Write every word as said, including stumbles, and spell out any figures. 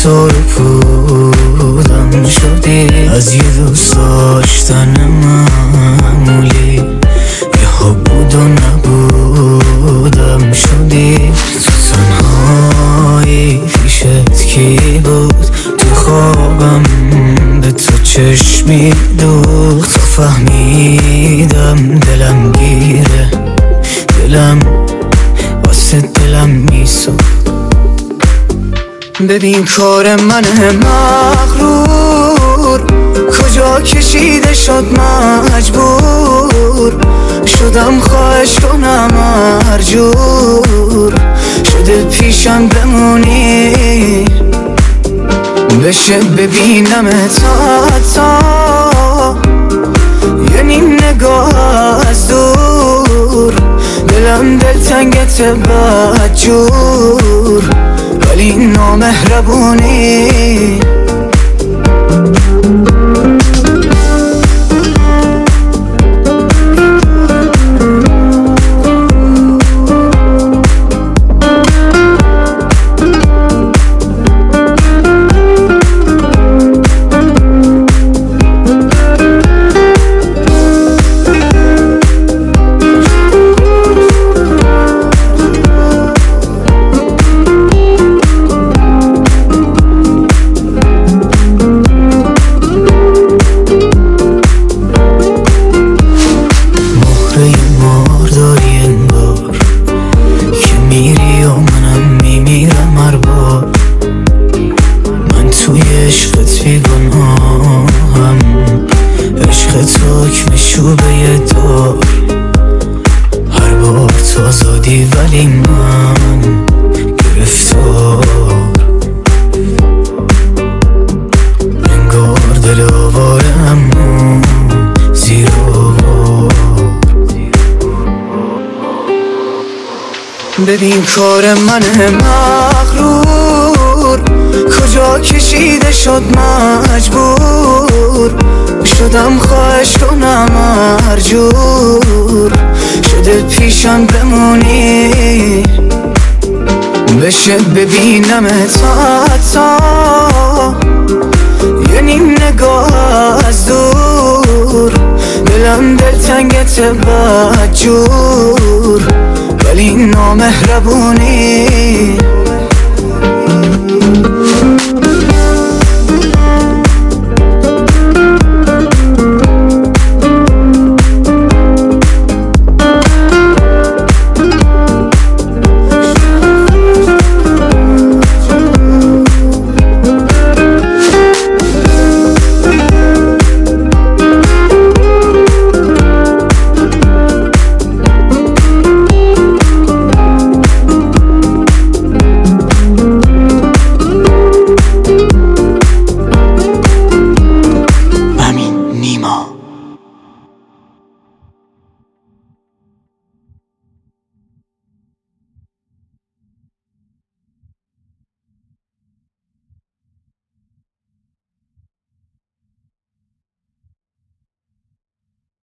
تو رو پودم شدی، از یه دوست داشتن معمولی یه ها بود و نبودم شدی. تو تنهایی پیشت کی بود؟ تو خوابم به تو چشمی دوخت. تو فهمیدم دلم گیره، دلم واسه دلم میسوخت. ببین کار من مغرور کجا کشیده شد، مجبور شدم خواهش کنم مرجور شده پیشم بمونی، بشه ببینم تا تا یه نیم نگاه از دور. دلم دلتنگت بدجور ولی نامهربونی. چوبه دار هر بار تو آزادی ولی من گرفتار. انگار دل آوارم زیر آوار. ببین کار من مغرور کجا کشیده شد، مجبور شدم خواهش کنم مرجور شده پیشم بمونی، بشه ببینم تا تا یه نیم نگاه از دور. دلم دلتنگت بدجور ولی نامهربونی.